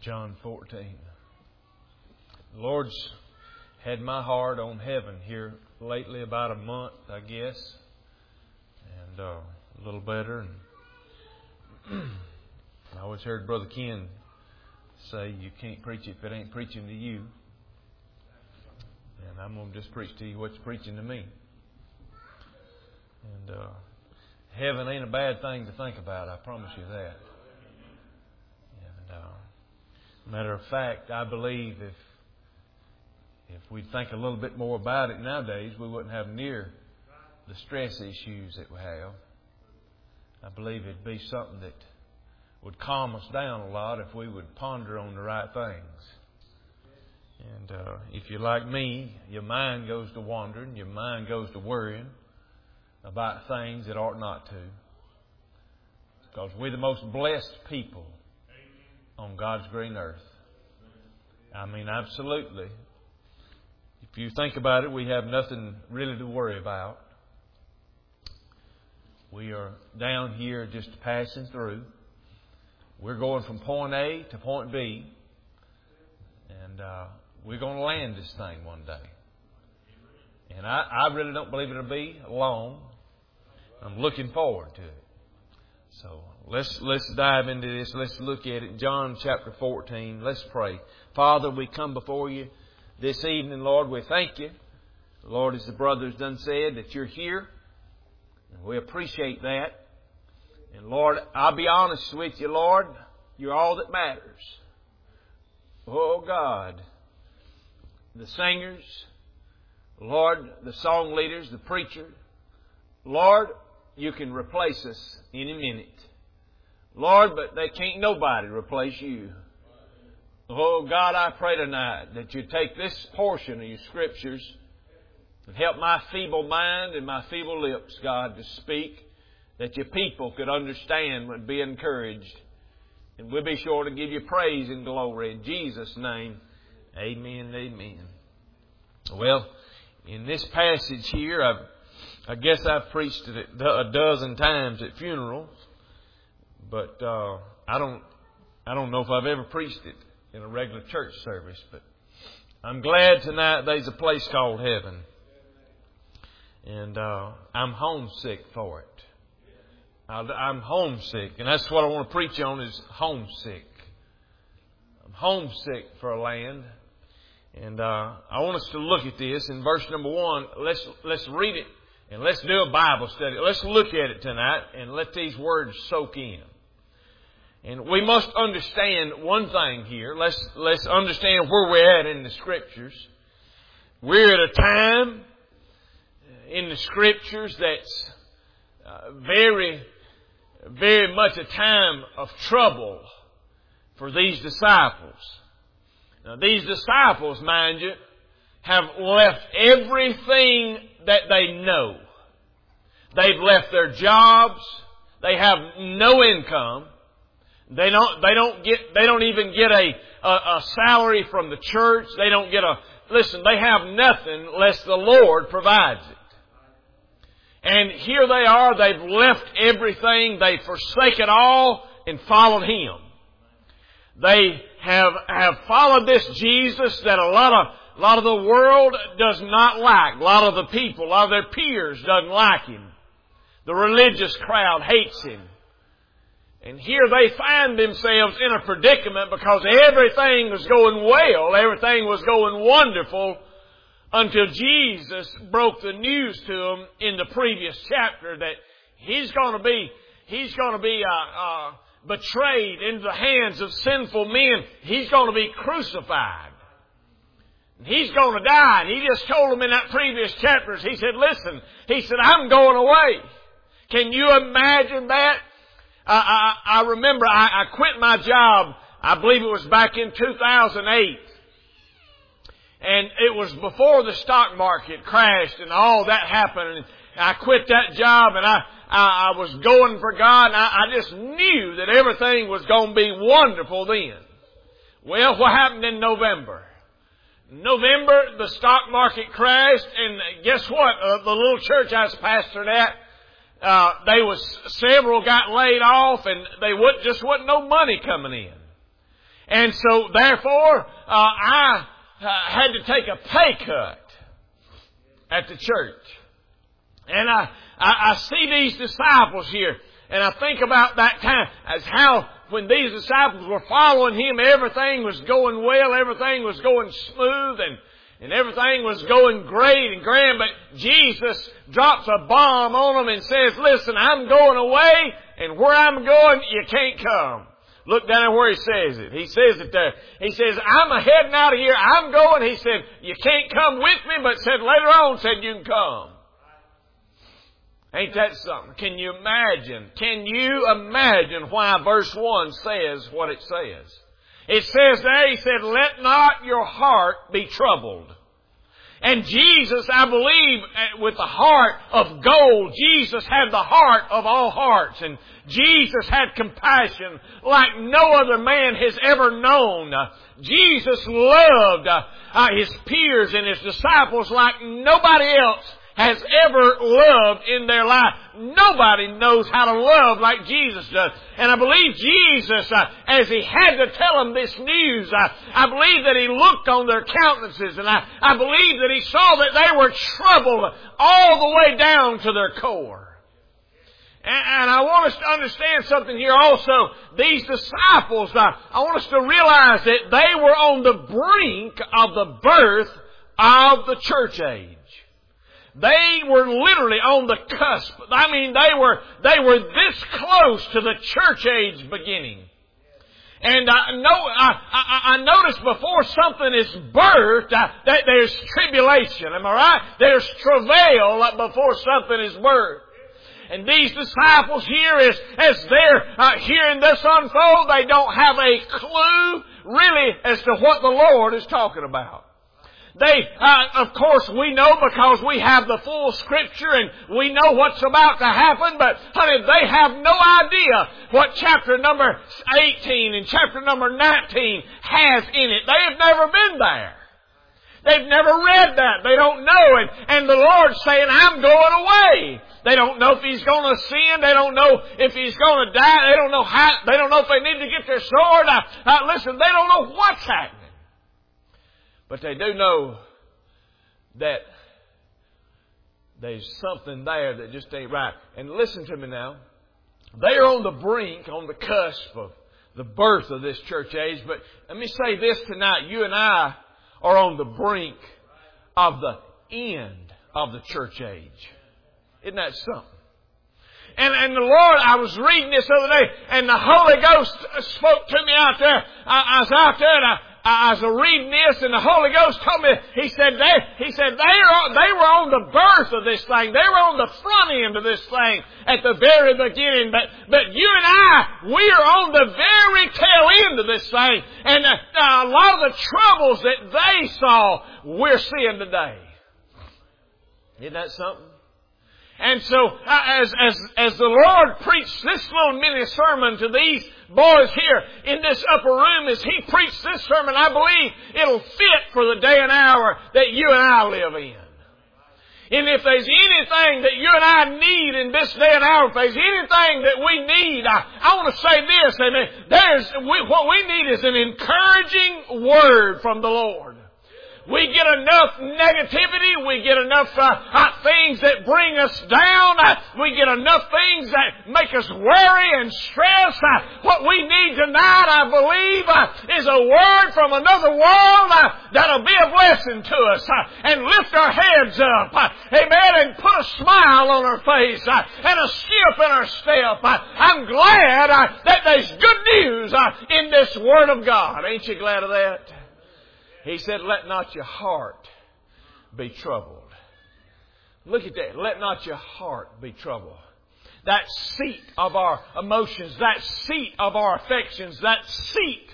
John 14. The Lord's had my heart on heaven here lately, about a month, I guess, and a little better. And I always heard Brother Ken say, "You can't preach it if it ain't preaching to you." And I'm going to just preach to you what's preaching to me. And heaven ain't a bad thing to think about, I promise you that. And matter of fact, I believe if we'd think a little bit more about it nowadays, we wouldn't have near the stress issues that we have. I believe it'd be something that would calm us down a lot if we would ponder on the right things. And if you're like me, your mind goes to wandering, your mind goes to worrying about things that ought not to. Because we're the most blessed people on God's green earth. I mean, absolutely. If you think about it, we have nothing really to worry about. We are down here just passing through. We're going from point A to point B. And we're going to land this thing one day. And I really don't believe it'll be long. I'm looking forward to it. So let's dive into this. Let's look at it. John chapter 14. Let's pray. Father, we come before you this evening, Lord. We thank you, Lord, as the brothers done said, that you're here. And we appreciate that. And Lord, I'll be honest with you, Lord. You're all that matters. Oh God. The singers, Lord, the song leaders, the preacher. Lord, you can replace us any minute. Lord, but they can't nobody replace you. Oh God, I pray tonight that you take this portion of your scriptures and help my feeble mind and my feeble lips, God, to speak, that your people could understand and be encouraged. And we'll be sure to give you praise and glory. In Jesus' name, amen and amen. Well, in this passage here, I guess I've preached it a dozen times at funerals, but I don't know if I've ever preached it in a regular church service. But I'm glad tonight there's a place called heaven, and I'm homesick for it. I'm homesick, and that's what I want to preach on, is homesick. I'm homesick for a land. And I want us to look at this in verse number 1. Let's read it and let's do a Bible study. Let's look at it tonight and let these words soak in. And we must understand one thing here. Let's understand where we're at in the Scriptures. We're at a time in the Scriptures that's very, very much a time of trouble for these disciples. Now, these disciples, mind you, have left everything that they know. They've left their jobs. They have no income. They don't even get a salary from the church. They don't get they have nothing unless the Lord provides it. And here they are. They've left everything. They've forsaken all and followed Him. They have followed this Jesus that a lot of the world does not like. A lot of the people, a lot of their peers doesn't like Him. The religious crowd hates Him. And here they find themselves in a predicament because everything was going well. Everything was going wonderful until Jesus broke the news to them in the previous chapter that He's going to be betrayed into the hands of sinful men. He's going to be crucified. He's going to die. And He just told them in that previous chapters, He said, listen, He said, I'm going away. Can you imagine that? I remember I quit my job, I believe it was back in 2008. And it was before the stock market crashed and all that happened. And I quit that job and I was going for God, and I just knew that everything was going to be wonderful then. Well, what happened in November? November, the stock market crashed, and guess what? The little church I was pastoring at, several got laid off, and wasn't no money coming in. And so, therefore, I had to take a pay cut at the church. And I see these disciples here, and I think about that time as how when these disciples were following Him, everything was going well, everything was going smooth, and everything was going great and grand, but Jesus drops a bomb on them and says, listen, I'm going away, and where I'm going, you can't come. Look down at where He says it. He says it there. He says, I'm heading out of here. I'm going. He said, you can't come with me, but said later on, said you can come. Ain't that something? Can you imagine? Can you imagine why verse 1 says what it says? It says there, He said, let not your heart be troubled. And Jesus, I believe, with the heart of gold, Jesus had the heart of all hearts. And Jesus had compassion like no other man has ever known. Jesus loved His peers and His disciples like nobody else has ever loved in their life. Nobody knows how to love like Jesus does. And I believe Jesus, as He had to tell them this news, I believe that He looked on their countenances, and I believe that He saw that they were troubled all the way down to their core. And I want us to understand something here also. These disciples, I want us to realize that they were on the brink of the birth of the church age. They were literally on the cusp. I mean, they were this close to the church age beginning. And I noticed before something is birthed, that there's tribulation. Am I right? There's travail before something is birthed. And these disciples here, as they're hearing this unfold, they don't have a clue really as to what the Lord is talking about. They, of course, we know because we have the full Scripture and we know what's about to happen, but honey, they have no idea what chapter number 18 and chapter number 19 has in it. They have never been there. They've never read that. They don't know it. And the Lord's saying, I'm going away. They don't know if He's going to sin. They don't know if He's going to die. They don't know how. They don't know if they need to get their sword. Listen, they don't know what's happening. But they do know that there's something there that just ain't right. And listen to me now. They are on the brink, on the cusp of the birth of this church age. But let me say this tonight. You and I are on the brink of the end of the church age. Isn't that something? And the Lord, I was reading this the other day, and the Holy Ghost spoke to me out there. I was out there, and I was reading this, and the Holy Ghost told me, He said they were on the birth of this thing. They were on the front end of this thing at the very beginning. But you and I, we are on the very tail end of this thing. And a lot of the troubles that they saw, we're seeing today. Isn't that something? And so, as the Lord preached this little mini sermon to these boys here in this upper room, as He preached this sermon, I believe it'll fit for the day and hour that you and I live in. And if there's anything that you and I need in this day and hour, if there's anything that we need, I want to say this, amen. What we need is an encouraging word from the Lord. We get enough negativity. We get enough things that bring us down. We get enough things that make us worry and stress. What we need tonight, I believe, is a word from another world that'll be a blessing to us and lift our heads up. Amen. And put a smile on our face and a skip in our step. I'm glad that there's good news in this Word of God. Ain't you glad of that? He said, let not your heart be troubled. Look at that. Let not your heart be troubled. That seat of our emotions, that seat of our affections, that seat,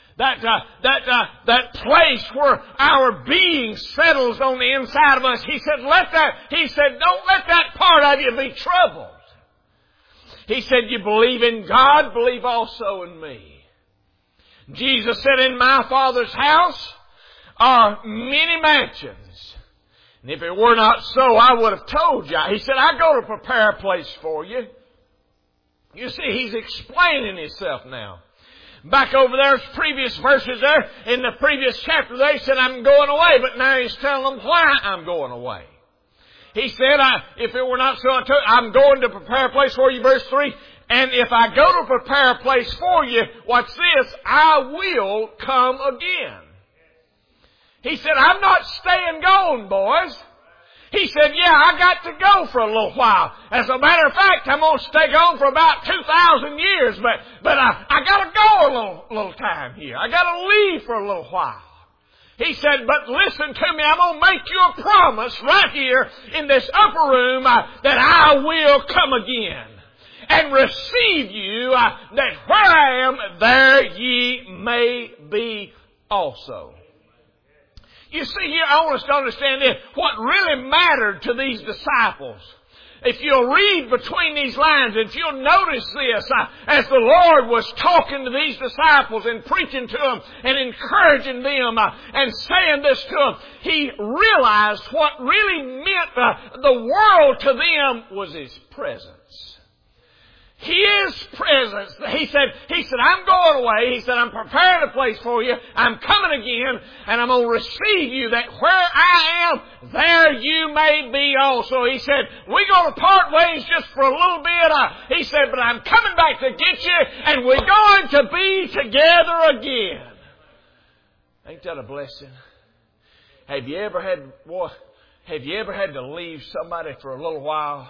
that place where our being settles on the inside of us. He said, don't let that part of you be troubled. He said, you believe in God, believe also in me. Jesus said, in my Father's house are many mansions. And if it were not so, I would have told you. He said, I go to prepare a place for you. You see, He's explaining Himself now. Back over there's previous verses there. In the previous chapter they said, I'm going away. But now He's telling them why I'm going away. He said, if it were not so, I'm going to prepare a place for you, verse 3. And if I go to prepare a place for you, watch this, I will come again. He said, I'm not staying gone, boys. He said, yeah, I got to go for a little while. As a matter of fact, I'm going to stay gone for about 2,000 years, but I got to go a little time here. I got to leave for a little while. He said, but listen to me, I'm going to make you a promise right here in this upper room that I will come again and receive you, that where I am, there ye may be also. You see here, I want us to understand this, what really mattered to these disciples. If you'll read between these lines, if you'll notice this, as the Lord was talking to these disciples and preaching to them and encouraging them and saying this to them, He realized what really meant the world to them was His presence. His presence. He said, I'm going away. He said, I'm preparing a place for you. I'm coming again, and I'm going to receive you, that where I am, there you may be also. He said, we're going to part ways just for a little bit. He said, but I'm coming back to get you, and we're going to be together again. Ain't that a blessing? Have you ever had to leave somebody for a little while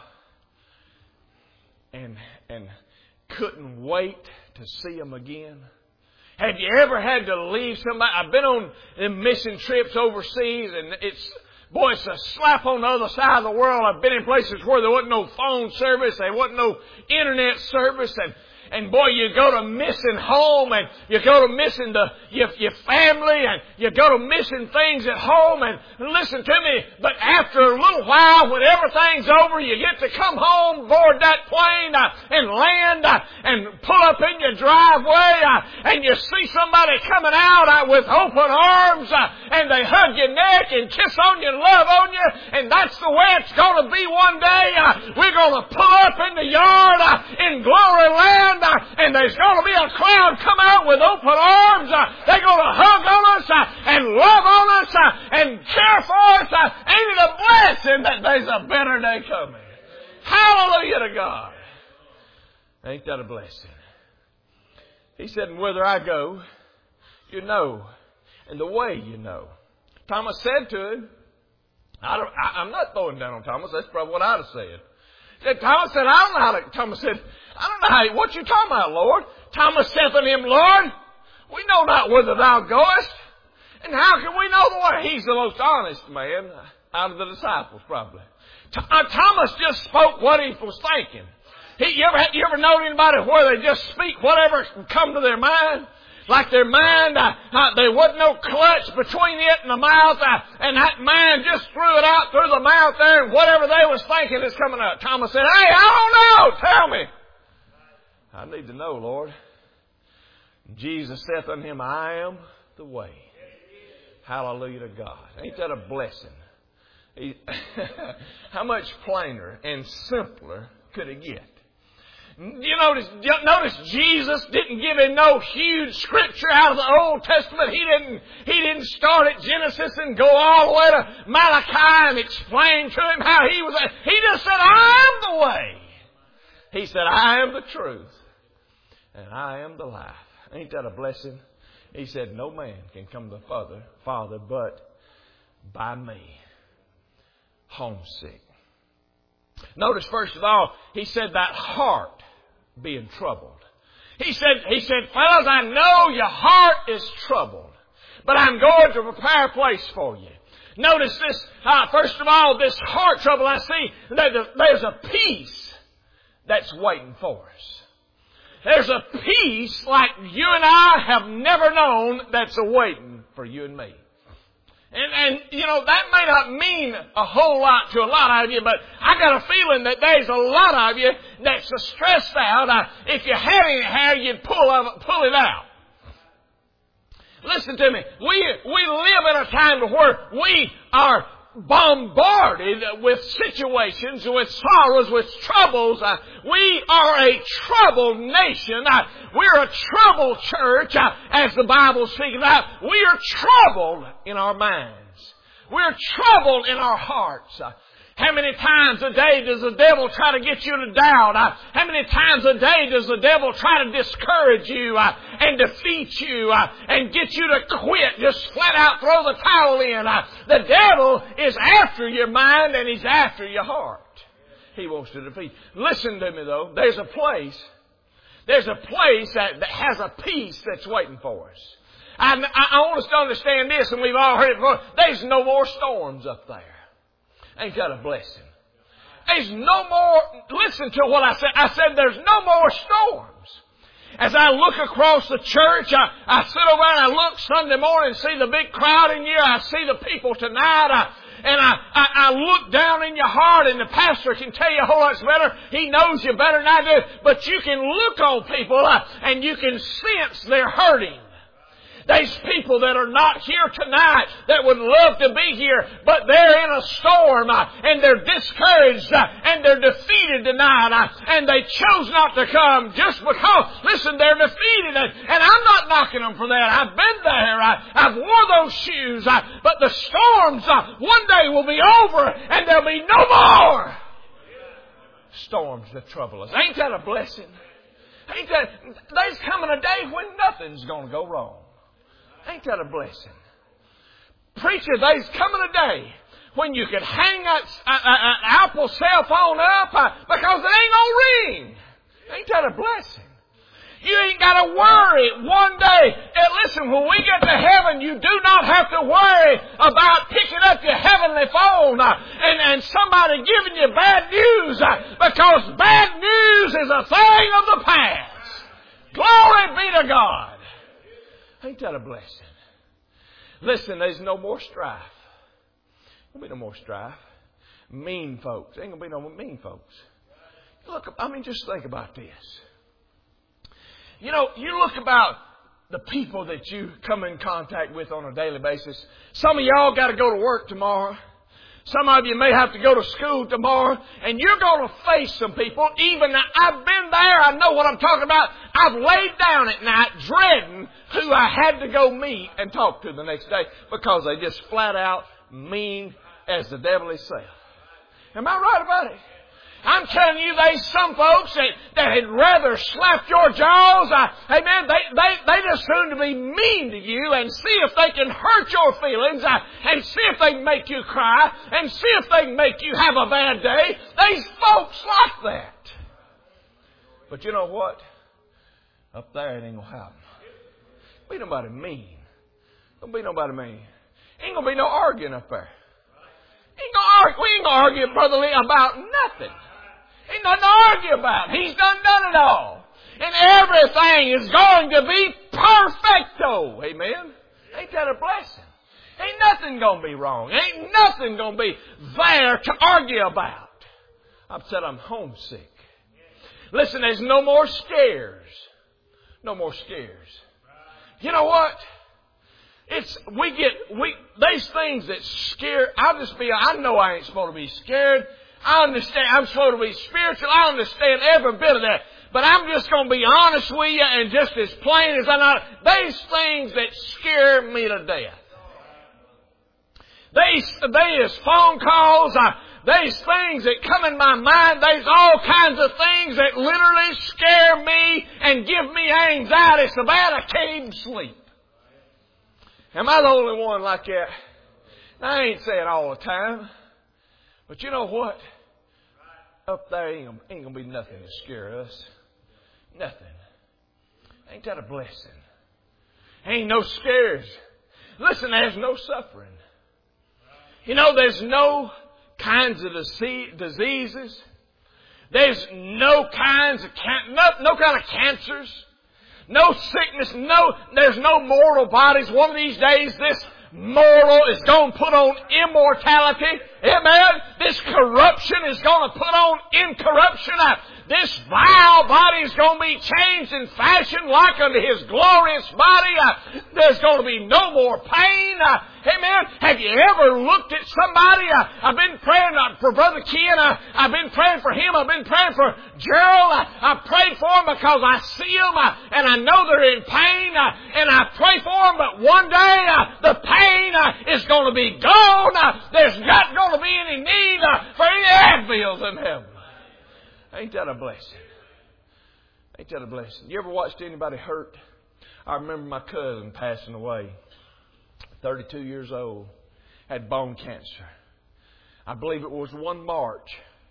and couldn't wait to see them again? Have you ever had to leave somebody? I've been on them mission trips overseas, and it's a slap on the other side of the world. I've been in places where there wasn't no phone service, there wasn't no internet service, and boy, you go to missing home, and you go to missing your family, and you go to missing things at home. And listen to me, but after a little while, when everything's over, you get to come home, board that plane, and land, and pull up in your driveway, and you see somebody coming out with open arms, and they hug your neck and kiss on you and love on you, and that's the way it's going to be one day. We're going to pull up in the yard in glory land, and there's going to be a crowd come out with open arms. They're going to hug on us and love on us and care for us. Ain't it a blessing that there's a better day coming? Hallelujah to God. Ain't that a blessing? He said, and whither I go, you know, and the way you know. Thomas said to him, I'm not throwing down on Thomas. That's probably what I'd have said. Thomas said, I don't know how to. Thomas said, I don't know how. What you talking about, Lord? Thomas said to him, Lord, we know not whither thou goest, and how can we know the way? He's the most honest man out of the disciples, probably. Thomas just spoke what he was thinking. You ever know anybody where they just speak whatever come to their mind? Like their mind, there wasn't no clutch between it and the mouth, and that mind just threw it out through the mouth there, and whatever they was thinking is coming out. Thomas said, hey, I don't know, tell me. I need to know, Lord. Jesus saith unto him, I am the way. Hallelujah to God. Ain't that a blessing? How much plainer and simpler could it get? You notice Jesus didn't give him no huge scripture out of the Old Testament. He didn't start at Genesis and go all the way to Malachi and explain to him how he was. He just said, I am the way. He said, I am the truth. And I am the life. Ain't that a blessing? He said, no man can come to the Father but by me. Homesick. Notice first of all, he said that heart being troubled. He said, fellas, I know your heart is troubled, but I'm going to prepare a place for you. Notice this, first of all, this heart trouble, I see that there's a peace that's waiting for us. There's a peace like you and I have never known that's awaiting for you and me. And that may not mean a whole lot to a lot of you, but I got a feeling that there's a lot of you that's stressed out. If you had any hair, you'd pull it out. Listen to me. We live in a time where we are bombarded with situations, with sorrows, with troubles. We are a troubled nation. We're a troubled church, as the Bible speaks about. We are troubled in our minds. We're troubled in our hearts. How many times a day does the devil try to get you to doubt? How many times a day does the devil try to discourage you and defeat you and get you to quit? Just flat out throw the towel in. The devil is after your mind and he's after your heart. He wants to defeat. Listen to me though. There's a place that has a peace that's waiting for us. I want us to understand this, and we've all heard it before. There's no more storms up there. Ain't that a blessing? There's no more, listen to what I said. I said there's no more storms. As I look across the church, I sit over and I look Sunday morning and see the big crowd in here. I see the people tonight. And I look down in your heart, and the pastor can tell you a whole lot better. He knows you better than I do. But you can look on people and you can sense they're hurting. There's people that are not here tonight that would love to be here, but they're in a storm and they're discouraged and they're defeated tonight and they chose not to come just because, listen, they're defeated. And I'm not knocking them for that. I've been there. I've wore those shoes. But the storms one day will be over and there'll be no more storms that trouble us. Ain't that a blessing? There's coming a day when nothing's going to go wrong. Ain't that a blessing? Preacher, there's coming a day when you can hang an Apple cell phone up because it ain't going to ring. Ain't that a blessing? You ain't got to worry one day. And listen, when we get to heaven, you do not have to worry about picking up your heavenly phone and somebody giving you bad news because bad news is a thing of the past. Glory be to God. Ain't that a blessing? Listen, there's no more strife. There'll be no more strife. Mean folks. Ain't going to be no mean folks. Look, just think about this. You know, you look about the people that you come in contact with on a daily basis. Some of y'all got to go to work tomorrow. Some of you may have to go to school tomorrow, and you're going to face some people. Even I've been there. I know what I'm talking about. I've laid down at night dreading who I had to go meet and talk to the next day because they just flat out mean as the devil himself. Am I right about it? I'm telling you, there's some folks that had rather slap your jaws. Amen. They just soon to be mean to you and see if they can hurt your feelings and see if they can make you cry and see if they can make you have a bad day. There's folks like that. But you know what? Up there it ain't going to happen. Be nobody mean. Don't be nobody mean. Ain't going to be no arguing up there. We ain't going to argue, Brother Lee, about nothing. Ain't nothing to argue about. He's done it all. And everything is going to be perfecto. Amen? Ain't that a blessing? Ain't nothing going to be wrong. Ain't nothing going to be there to argue about. I've said I'm homesick. Listen, there's no more scares. No more scares. You know what? There's things that scare. I know I ain't supposed to be scared. I understand. I'm supposed to be spiritual. I understand every bit of that. But I'm just going to be honest with you and just as plain as I know. There's things that scare me to death. There's phone calls. There's things that come in my mind. There's all kinds of things that literally scare me and give me anxiety so bad I can't even sleep. Am I the only one like that? I ain't saying all the time. But you know what? Up there ain't going to be nothing to scare us. Nothing. Ain't that a blessing? Ain't no scares. Listen, there's no suffering. You know, there's no kinds of diseases. There's no kind of cancers. No sickness. There's no mortal bodies. One of these days, this mortal is going to put on immortality. Amen. This corruption is going to put on incorruption. This vile body is going to be changed and fashioned like unto His glorious body. There's going to be no more pain. Amen. Have you ever looked at somebody? I've been praying for Brother Ken. I've been praying for him. I've been praying for Gerald. I prayed for them because I see them and I know they're in pain. And I pray for them, but one day the pain is going to be gone. There's not going to be any need for any Advils in heaven. Ain't that a blessing? Ain't that a blessing? You ever watched anybody hurt? I remember my cousin passing away, 32 years old, had bone cancer. I believe it was one March.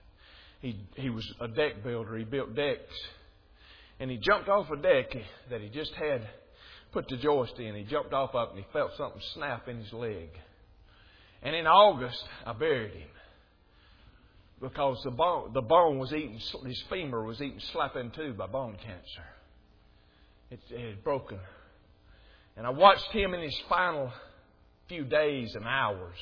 He was a deck builder. He built decks. And he jumped off a deck that he just had put the joist in. He jumped off of it and he felt something snap in his leg. And in August, I buried him. Because the bone was eaten, his femur was eaten slap in two by bone cancer. It had broken. And I watched him in his final few days and hours.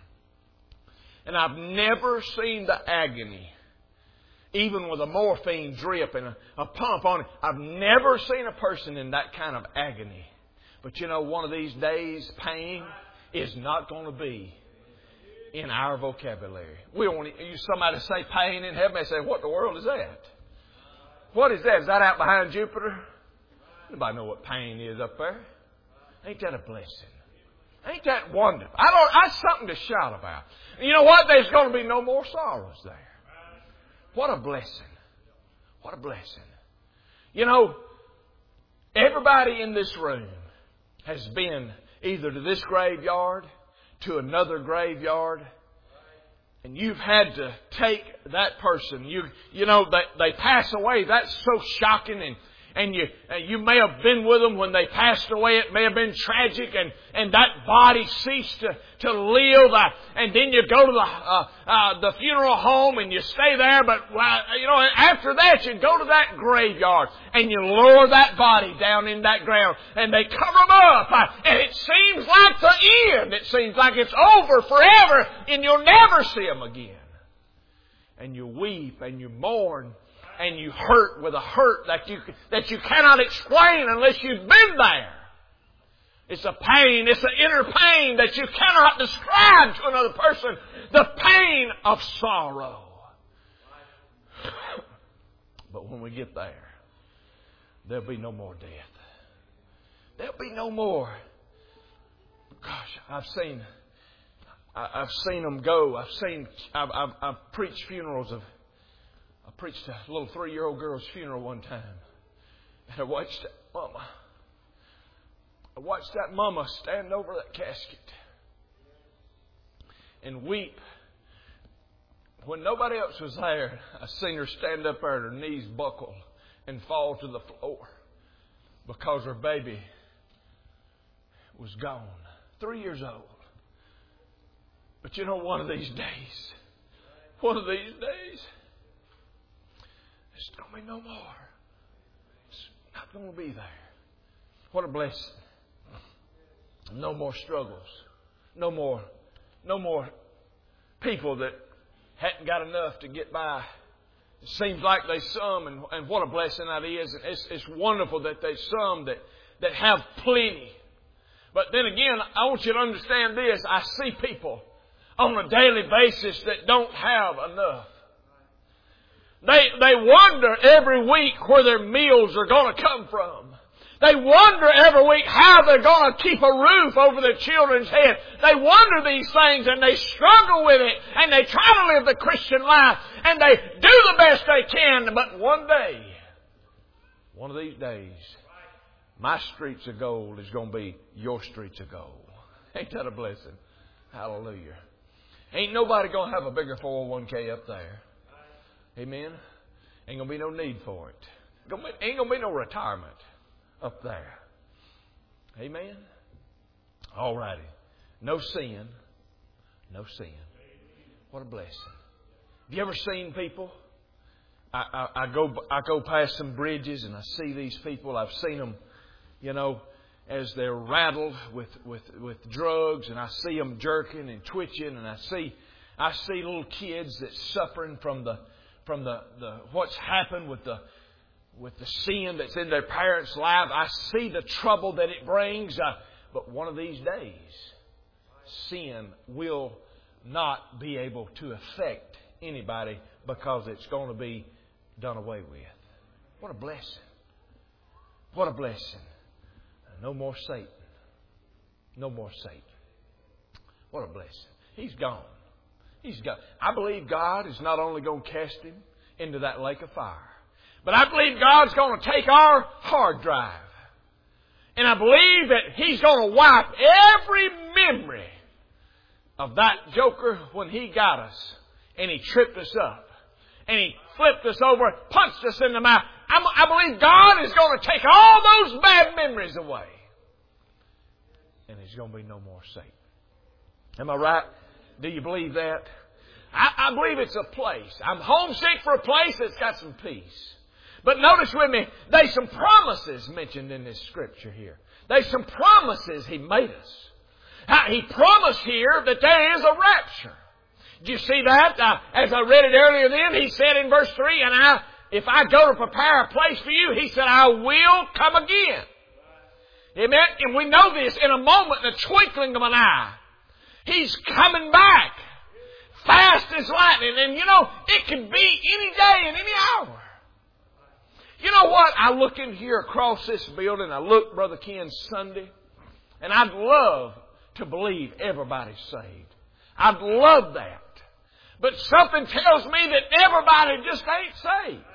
And I've never seen the agony, even with a morphine drip and a pump on it. I've never seen a person in that kind of agony. But you know, one of these days, pain is not going to be in our vocabulary. We don't want somebody to say pain in heaven. They say, what in the world is that? What is that? Is that out behind Jupiter? Nobody know what pain is up there. Ain't that a blessing? Ain't that wonderful? That's something to shout about. You know what? There's going to be no more sorrows there. What a blessing. What a blessing. You know, everybody in this room has been either to this graveyard, to another graveyard, and you've had to take that person. You know, they pass away. That's so shocking, and you may have been with them when they passed away. It may have been tragic, and that body ceased to live. And then you go to the funeral home and you stay there. But you know, after that, you go to that graveyard and you lower that body down in that ground, and they cover them up. And it seems like the end. It seems like it's over forever, and you'll never see them again. And you weep and you mourn. And you hurt with a hurt that you cannot explain unless you've been there. It's a pain. It's an inner pain that you cannot describe to another person. The pain of sorrow. But when we get there, there'll be no more death. There'll be no more. Gosh, I've seen them go. I've preached funerals of. I preached a little 3-year-old girl's funeral one time. And I watched that mama stand over that casket and weep. When nobody else was there, I seen her stand up there and her knees buckle and fall to the floor because her baby was gone. 3 years old. But you know, one of these days, it's going to be no more. It's not going to be there. What a blessing. No more struggles. No more people that hadn't got enough to get by. It seems like there's some, and what a blessing that is. It's wonderful that there's some that have plenty. But then again, I want you to understand this. I see people on a daily basis that don't have enough. They wonder every week where their meals are going to come from. They wonder every week how they're going to keep a roof over their children's head. They wonder these things and they struggle with it and they try to live the Christian life and they do the best they can. But one day, one of these days, my streets of gold is going to be your streets of gold. Ain't that a blessing? Hallelujah. Ain't nobody going to have a bigger 401k up there. Amen. Ain't going to be no need for it. Ain't going to be no retirement up there. Amen. All righty. No sin. No sin. What a blessing. Have you ever seen people? I go past some bridges and I see these people. I've seen them, you know, as they're rattled with drugs, and I see them jerking and twitching, and I see little kids that's suffering from from the what's happened with the sin that's in their parents' life. I see the trouble that it brings. But one of these days, sin will not be able to affect anybody because it's going to be done away with. What a blessing. What a blessing. No more Satan. No more Satan. What a blessing. He's gone. He's gone. I believe God is not only going to cast him into that lake of fire, but I believe God's going to take our hard drive. And I believe that He's going to wipe every memory of that joker when he got us and he tripped us up and he flipped us over, punched us in the mouth. I believe God is going to take all those bad memories away. And there's going to be no more Satan. Am I right? Do you believe that? I believe it's a place. I'm homesick for a place that's got some peace. But notice with me, there's some promises mentioned in this scripture here. There's some promises He made us. He promised here that there is a rapture. Did you see that? As I read it earlier then, He said in verse 3, and if I go to prepare a place for you, He said, I will come again. Amen? And we know this in a moment, in the twinkling of an eye. He's coming back. Fast as lightning. And you know, it can be any day and any hour. You know what? I look in here across this building. I look, Brother Ken, Sunday. And I'd love to believe everybody's saved. I'd love that. But something tells me that everybody just ain't saved.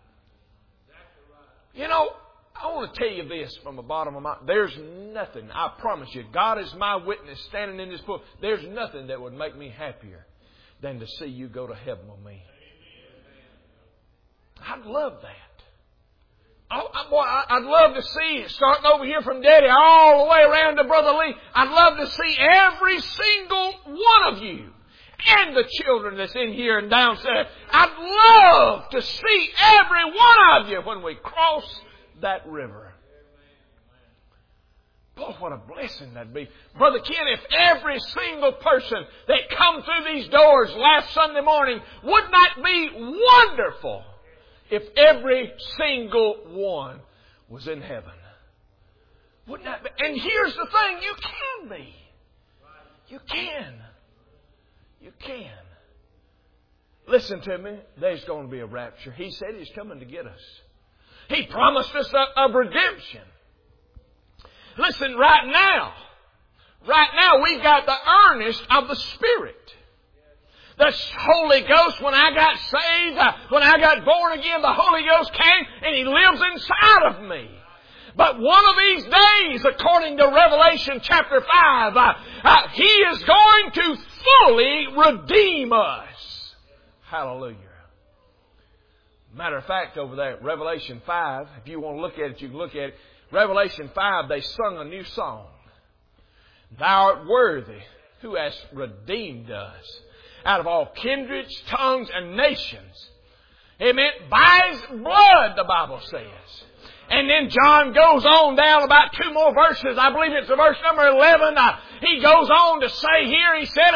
You know, I want to tell you this from the bottom of my... There's nothing, I promise you, God is my witness standing in this pool. There's nothing that would make me happier than to see you go to heaven with me. I'd love that. I'd love to see, starting over here from Daddy all the way around to Brother Lee, I'd love to see every single one of you and the children that's in here and downstairs. I'd love to see every one of you when we cross that river. Boy, what a blessing that'd be. Brother Ken, if every single person that come through these doors last Sunday morning, wouldn't that be wonderful? If every single one was in heaven. Wouldn't that be? And here's the thing, you can be. You can. You can. Listen to me, there's going to be a rapture. He said He's coming to get us. He promised us of redemption. Listen, right now we've got the earnest of the Spirit. The Holy Ghost, when I got saved, when I got born again, the Holy Ghost came and He lives inside of me. But one of these days, according to Revelation chapter 5, He is going to fully redeem us. Hallelujah. Matter of fact, over there, Revelation 5, if you want to look at it, you can look at it. Revelation 5, they sung a new song. Thou art worthy, who hast redeemed us out of all kindreds, tongues, and nations. Amen. By His blood, the Bible says. And then John goes on down about two more verses. I believe it's verse number 11. He goes on to say here, he said,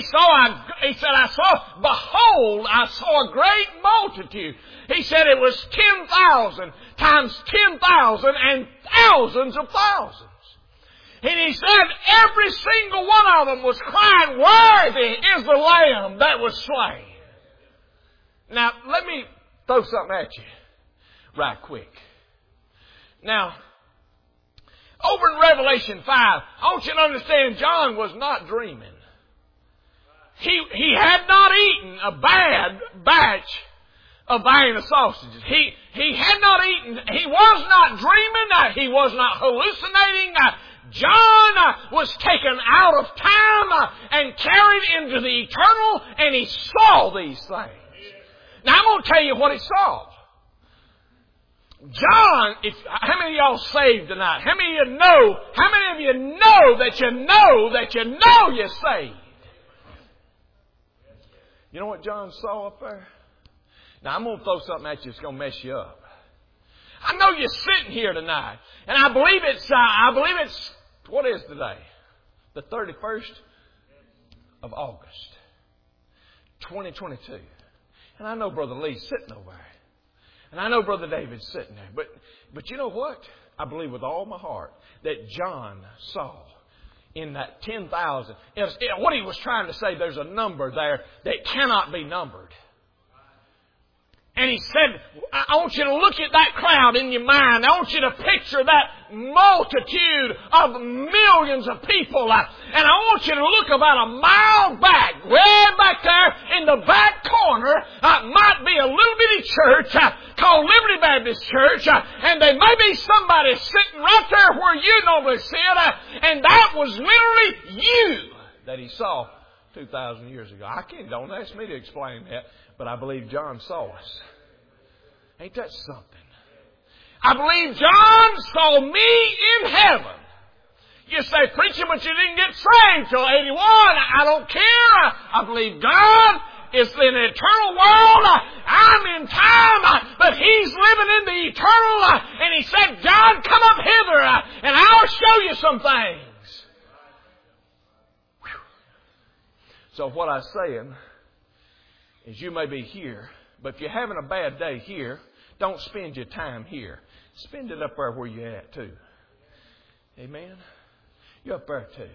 behold, I saw a great multitude. He said it was 10,000 times 10,000 and thousands of thousands. And He said every single one of them was crying, worthy is the Lamb that was slain. Now, let me throw something at you right quick. Now, over in Revelation 5, I want you to understand John was not dreaming. He had not eaten a bad batch of Vienna sausages. He had not eaten, he was not dreaming, he was not hallucinating. John was taken out of time and carried into the eternal, and he saw these things. Now I'm going to tell you what he saw. John, how many of y'all saved tonight? How many of you know? How many of you know that you know that you know you're saved? You know what John saw up there? Now I'm going to throw something at you that's going to mess you up. I know you're sitting here tonight, and I believe it's what is today? The 31st of August, 2022. And I know Brother Lee's sitting over there. And I know Brother David's sitting there. But you know what? I believe with all my heart that John saw in that 10,000. What he was trying to say, there's a number there that cannot be numbered. And he said, I want you to look at that crowd in your mind. I want you to picture that multitude of millions of people. And I want you to look about a mile back, way back there in the back corner, might be a little bitty church called Liberty Baptist Church. And there may be somebody sitting right there where you normally sit. And that was literally you that he saw 2,000 years ago. Don't ask me to explain that. But I believe John saw us. Ain't that something? I believe John saw me in heaven. You say, preacher, but you didn't get saved till 81. I don't care. I believe God is in the eternal world. I'm in time. But He's living in the eternal. And He said, John, come up hither and I'll show you some things. Whew. So what I'm saying is you may be here, but if you're having a bad day here, don't spend your time here. Spend it up there where you're at too. Amen? You're up there too.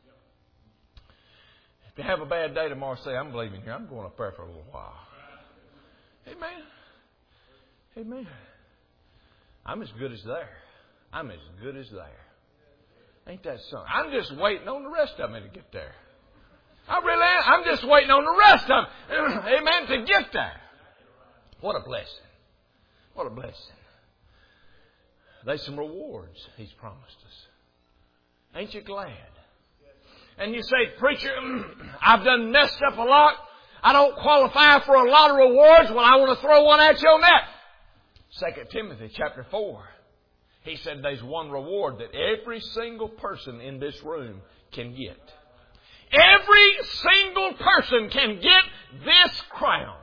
If you have a bad day tomorrow, say, I'm leaving here. I'm going up there for a little while. Amen? Amen. I'm as good as there. I'm as good as there. Ain't that something? I'm just waiting on the rest of me to get there. I really am. I'm just waiting on the rest of them, amen, to get there. What a blessing. What a blessing. There's some rewards He's promised us. Ain't you glad? And you say, preacher, I've done messed up a lot. I don't qualify for a lot of rewards. Well, I want to throw one at you on that. 2 Timothy chapter 4. He said there's one reward that every single person in this room can get. Every single person can get this crown.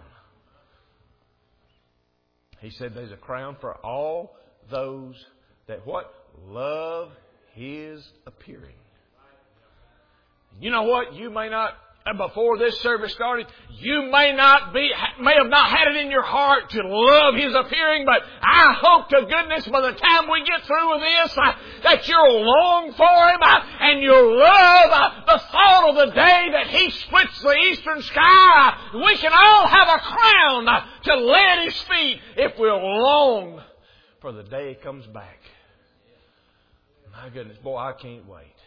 He said there's a crown for all those that what? Love His appearing. You know what? You may not, before this service started, you may have not had it in your heart to love His appearing, but I hope to goodness by the time we get through with this, that you'll long for Him and you'll love the thought of the day that He splits the eastern sky. We can all have a crown to lay at His feet if we'll long for the day He comes back. My goodness, boy, I can't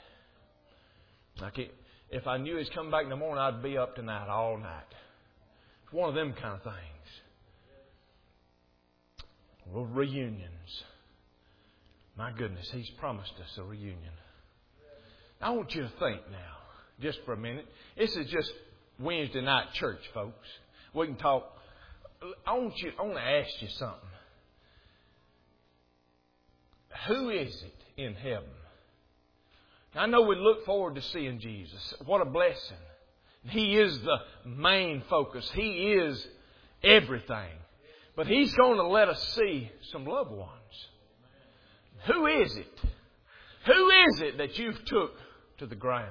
wait. If I knew He's coming back in the morning, I'd be up tonight all night. It's one of them kind of things. Well, reunions. My goodness, He's promised us a reunion. I want you to think now, just for a minute. This is just Wednesday night church, folks. We can talk. I want to ask you something. Who is it in heaven? I know we look forward to seeing Jesus. What a blessing. He is the main focus. He is everything. But He's going to let us see some loved ones. Who is it? Who is it that you've took to the ground?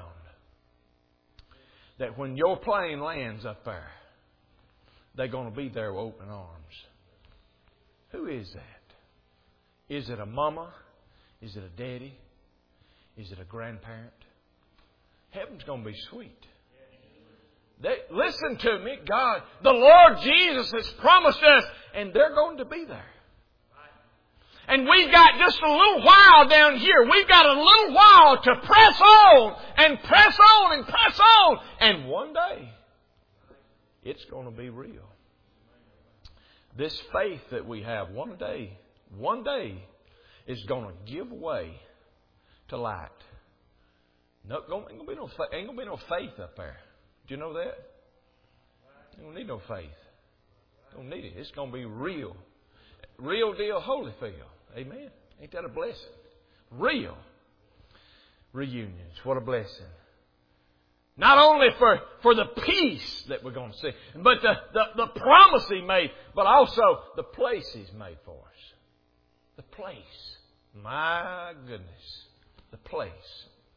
That when your plane lands up there, they're going to be there with open arms. Who is that? Is it a mama? Is it a daddy? Is it a grandparent? Heaven's going to be sweet. Listen to me, God. The Lord Jesus has promised us, and they're going to be there. And we've got just a little while down here. We've got a little while to press on and press on and press on. And one day, it's going to be real. This faith that we have, one day, is going to give way to light. No, ain't gonna be no faith up there. Do you know that? You don't need no faith. Don't need it. It's gonna be real. Real deal Holyfield. Amen. Ain't that a blessing? Real reunions. What a blessing. Not only for the peace that we're going to see, but the promise He made, but also the place He's made for us. The place. My goodness. The place.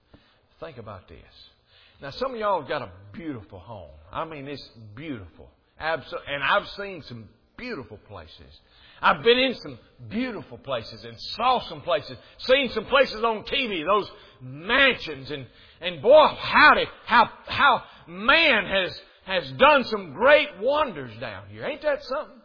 Think about this. Now, some of y'all have got a beautiful home. I mean, it's beautiful. Absolutely. And I've seen some beautiful places. I've been in some beautiful places and saw some places, seen some places on TV, those mansions, and boy, howdy, how man has done some great wonders down here. Ain't that something?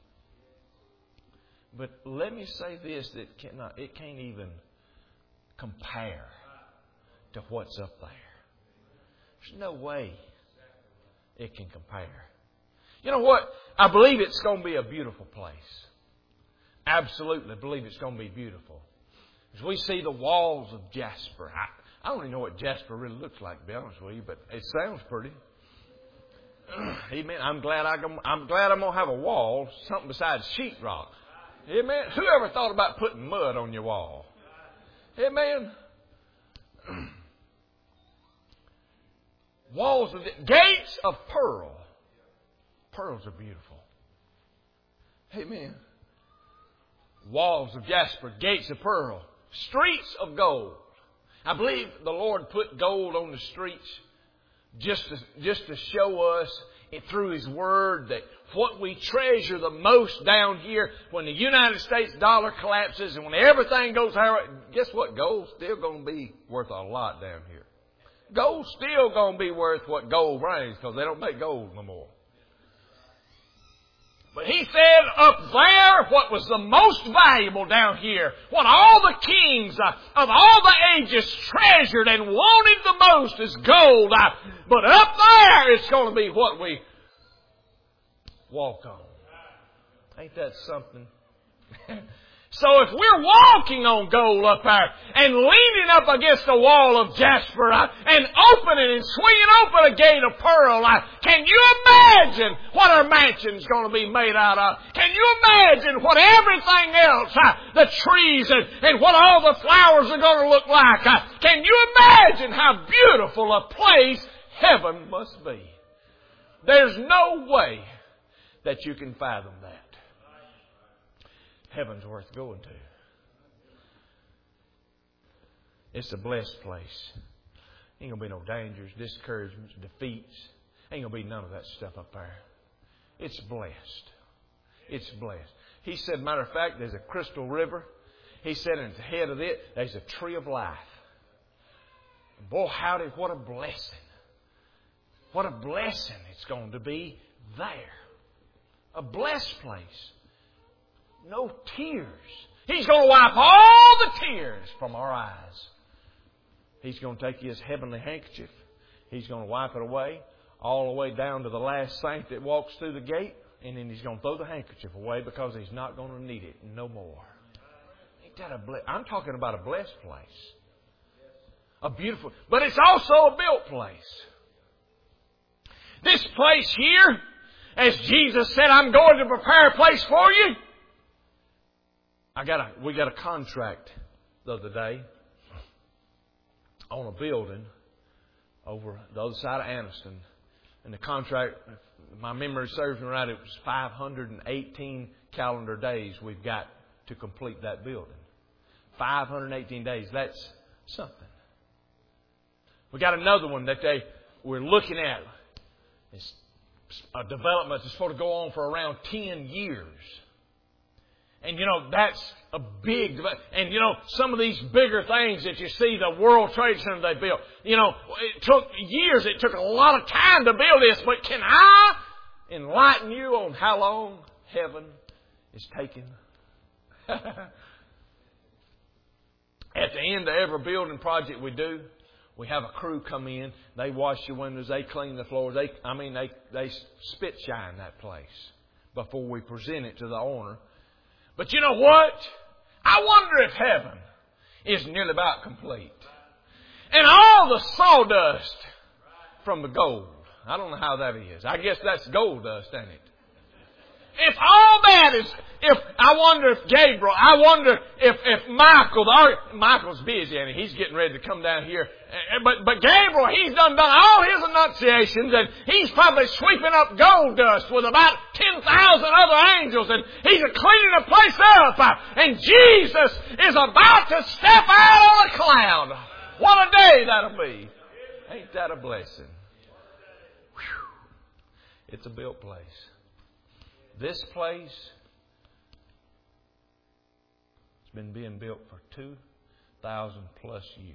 But let me say this, that it can't even compare to what's up there. There's no way it can compare. You know what? I believe it's going to be a beautiful place. Absolutely believe it's going to be beautiful. As we see the walls of jasper. I don't even know what jasper really looks like, to be honest with you, but it sounds pretty. Amen. I'm glad I'm going to have a wall, something besides sheetrock. Amen. Who ever thought about putting mud on your wall? Amen. Walls of gates of pearl. Pearls are beautiful. Amen. Walls of jasper, gates of pearl, streets of gold. I believe the Lord put gold on the streets just to show us through His Word that what we treasure the most down here, when the United States dollar collapses and when everything goes out, guess what? Gold's still going to be worth a lot down here. Gold's still going to be worth what gold brings, because they don't make gold no more. But He said up there what was the most valuable down here, what all the kings of all the ages treasured and wanted the most is gold. But up there it's going to be what we walk on. Ain't that something? So if we're walking on gold up there and leaning up against a wall of jasper and opening and swinging open a gate of pearl, can you imagine what our mansion's going to be made out of? Can you imagine what everything else, the trees and what all the flowers are going to look like? Can you imagine how beautiful a place heaven must be? There's no way that you can fathom that. Heaven's worth going to. It's a blessed place. Ain't going to be no dangers, discouragements, defeats. Ain't going to be none of that stuff up there. It's blessed. It's blessed. He said, matter of fact, there's a crystal river. He said, at the head of it, there's a tree of life. Boy, howdy, what a blessing. What a blessing it's going to be there. A blessed place. No tears. He's going to wipe all the tears from our eyes. He's going to take His heavenly handkerchief. He's going to wipe it away all the way down to the last saint that walks through the gate. And then He's going to throw the handkerchief away because He's not going to need it no more. Ain't that a I'm talking about a blessed place. A beautiful, but it's also a built place. This place here, as Jesus said, I'm going to prepare a place for you. We got a contract the other day on a building over the other side of Anniston. And the contract, if my memory serves me right, it was 518 calendar days we've got to complete that building. 518 days, that's something. We got another one that we're looking at. It's a development that's supposed to go on for around 10 years. And, that's a big... And, some of these bigger things that you see, the World Trade Center they built, it took years. It took a lot of time to build this. But can I enlighten you on how long heaven is taking? At the end of every building project we do, we have a crew come in. They wash the windows. They clean the floors. They spit shine that place before we present it to the owner. But you know what? I wonder if heaven is nearly about complete. And all the sawdust from the gold. I don't know how that is. I guess that's gold dust, ain't it? If all that is, I wonder if Gabriel, I wonder if Michael's busy and he's getting ready to come down here. But Gabriel, he's done all his enunciations and he's probably sweeping up gold dust with about 10,000 other angels and he's cleaning the place up. And Jesus is about to step out on a cloud. What a day that'll be. Ain't that a blessing? It's a built place. This place has been being built for 2,000 plus years.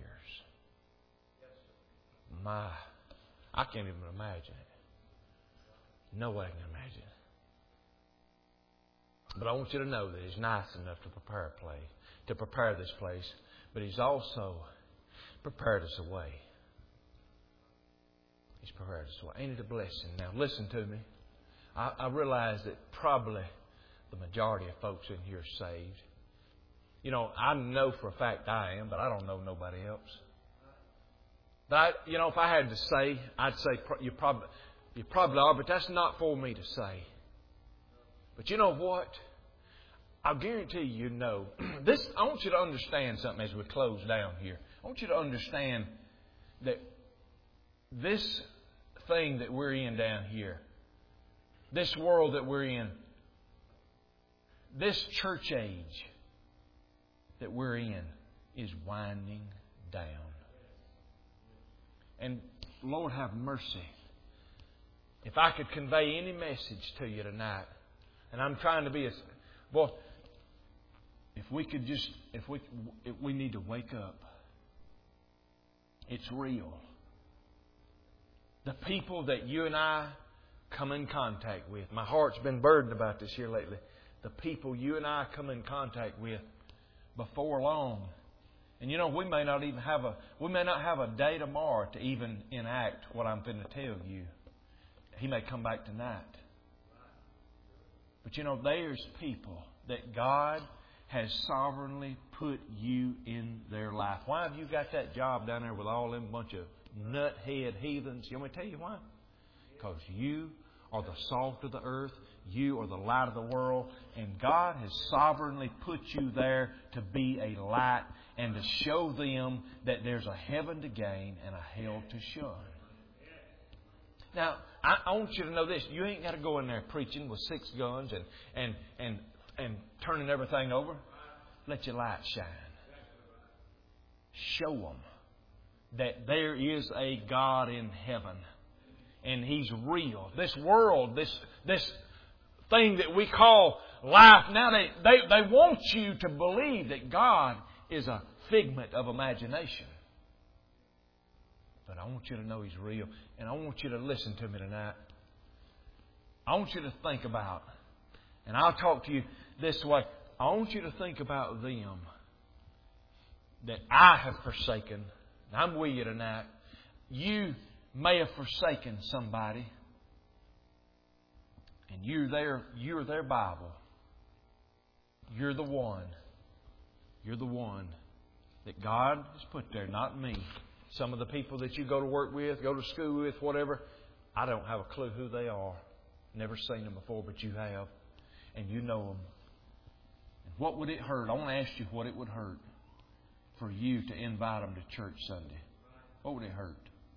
I can't even imagine it. No way I can imagine it. But I want you to know that He's nice enough to prepare this place. But He's also prepared us a way. He's prepared us a way. Ain't it a blessing? Now listen to me. I realize that probably the majority of folks in here are saved. You know, I know for a fact I am, but I don't know nobody else. But if I had to say, I'd say you probably are, but that's not for me to say. But you know what? I'll guarantee you know. This. I want you to understand something as we close down here. I want you to understand that this thing that we're in down here, this world that we're in, this church age that we're in is winding down. And Lord have mercy. If I could convey any message to you tonight, and I'm trying to be if we need to wake up. It's real. The people that you and I come in contact with, my heart's been burdened about this here lately. The people you and I come in contact with before long. And we may not have a day tomorrow to even enact what I'm going to tell you. He may come back tonight. But there's people that God has sovereignly put you in their life. Why have you got that job down there with all them bunch of nuthead heathens? You want me to tell you why? Because you are the salt of the earth. You are the light of the world. And God has sovereignly put you there to be a light and to show them that there's a heaven to gain and a hell to shun. Now, I want you to know this. You ain't got to go in there preaching with 6 guns and turning everything over. Let your light shine. Show them that there is a God in heaven. And He's real. This world, this thing that we call life, now they want you to believe that God is a figment of imagination. But I want you to know He's real. And I want you to listen to me tonight. I want you to think about, and I'll talk to you this way. I want you to think about them that I have forsaken. I'm with you tonight. You may have forsaken somebody. And you're their Bible. You're the one. You're the one that God has put there, not me. Some of the people that you go to work with, go to school with, whatever, I don't have a clue who they are. Never seen them before, but you have. And you know them. And what would it hurt? I want to ask you what it would hurt for you to invite them to church Sunday. What would it hurt?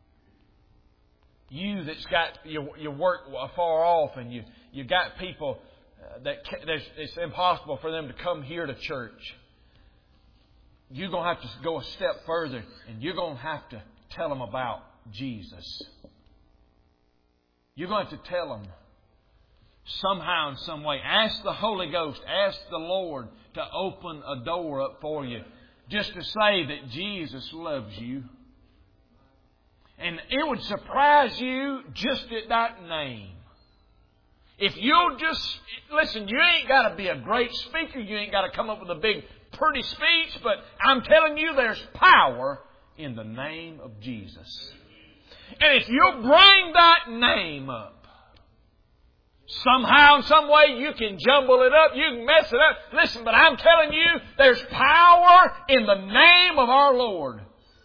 You that's got you work far off and you got people that it's impossible for them to come here to church. You're going to have to go a step further and you're going to have to tell them about Jesus. You're going to have to tell them somehow in some way. Ask the Holy Ghost, ask the Lord to open a door up for you. Just to say that Jesus loves you. And it would surprise you just at that name. If you'll just, listen, you ain't got to be a great speaker. You ain't got to come up with a big, pretty speech. But I'm telling you, there's power in the name of Jesus. And if you'll bring that name up, somehow, in some way, you can jumble it up. You can mess it up. Listen, but I'm telling you, there's power in the name of our Lord.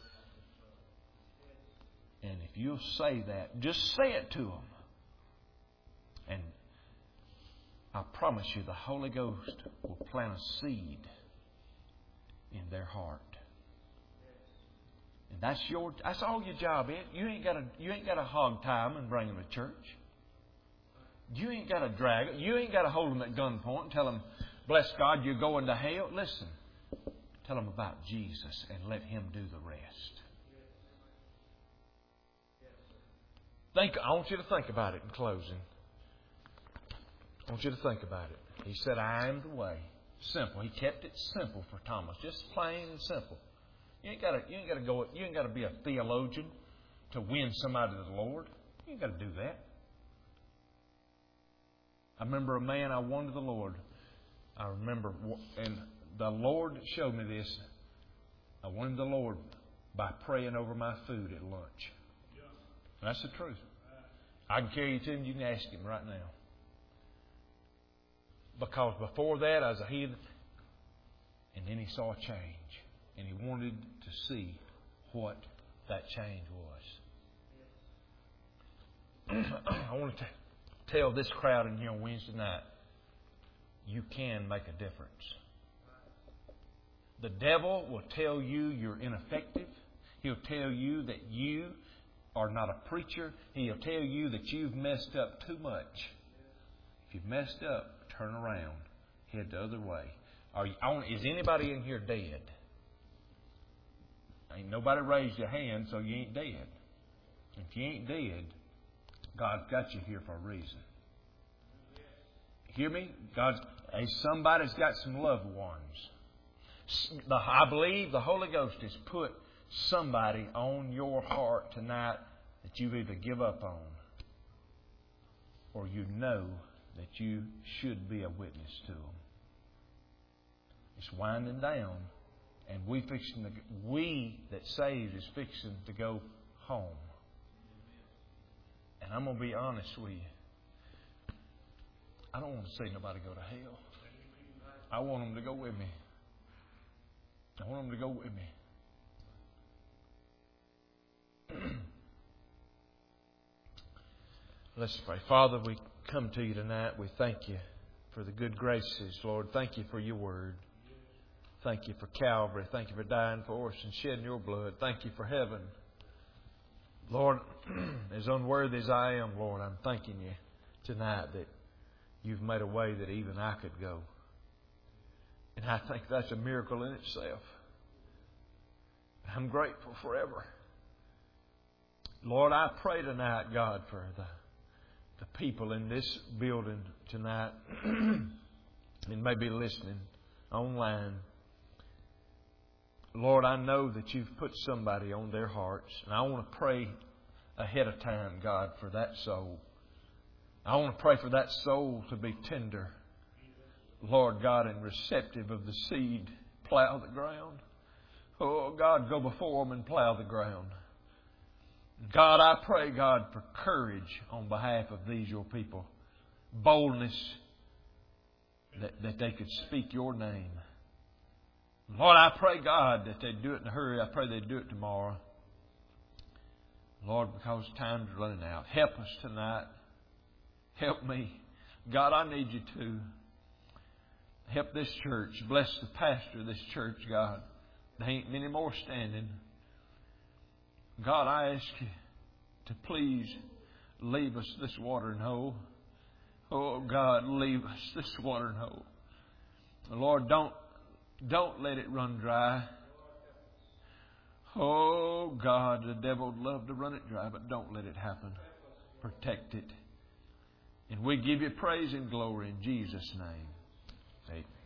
And if you'll say that, just say it to them. And I promise you, the Holy Ghost will plant a seed in their heart. And that's all your job is. You ain't got to hog tie them and bring them to church. You ain't got to drag it. You ain't got to hold them at gunpoint and tell them, bless God, you're going to hell. Listen, tell them about Jesus and let Him do the rest. I want you to think about it in closing. I want you to think about it. He said, I am the way. Simple. He kept it simple for Thomas. Just plain and simple. You ain't got to be a theologian to win somebody to the Lord. You ain't got to do that. I remember a man I won to the Lord. I remember, and the Lord showed me this. I won him to the Lord by praying over my food at lunch. That's the truth. I can carry you to him. You can ask him right now. Because before that, I was a heathen. And then he saw a change. And he wanted to see what that change was. I want to tell this crowd in here on Wednesday night, you can make a difference. The devil will tell you you're ineffective. He'll tell you that you are not a preacher. He'll tell you that you've messed up too much. If you've messed up, turn around. Head the other way. Is anybody in here dead? Ain't nobody raised your hand, so you ain't dead. If you ain't dead, God's got you here for a reason. Hear me? Somebody's got some loved ones. I believe the Holy Ghost has put somebody on your heart tonight that you either give up on or you know that you should be a witness to them. It's winding down, and we that saved is fixing to go home. And I'm going to be honest with you. I don't want to see nobody go to hell. I want them to go with me. I want them to go with me. Let's pray. Father, we come to you tonight. We thank you for the good graces, Lord. Thank you for your word. Thank you for Calvary. Thank you for dying for us and shedding your blood. Thank you for heaven. Lord, as unworthy as I am, Lord, I'm thanking you tonight that you've made a way that even I could go. And I think that's a miracle in itself. I'm grateful forever. Lord, I pray tonight, God, for the people in this building tonight and maybe listening online. Lord, I know that you've put somebody on their hearts, and I want to pray ahead of time, God, for that soul. I want to pray for that soul to be tender, Lord God, and receptive of the seed. Plow the ground. Oh, God, go before them and plow the ground. God, I pray, God, for courage on behalf of these, your people. Boldness that they could speak your name. Lord, I pray, God, that they'd do it in a hurry. I pray they'd do it tomorrow. Lord, because time's running out. Help us tonight. Help me. God, I need you to. Help this church. Bless the pastor of this church, God. There ain't many more standing. God, I ask you to please leave us this watering hole. Oh, God, leave us this watering hole. Lord, don't let it run dry. Oh, God, the devil would love to run it dry, but don't let it happen. Protect it. And we give you praise and glory in Jesus' name. Amen.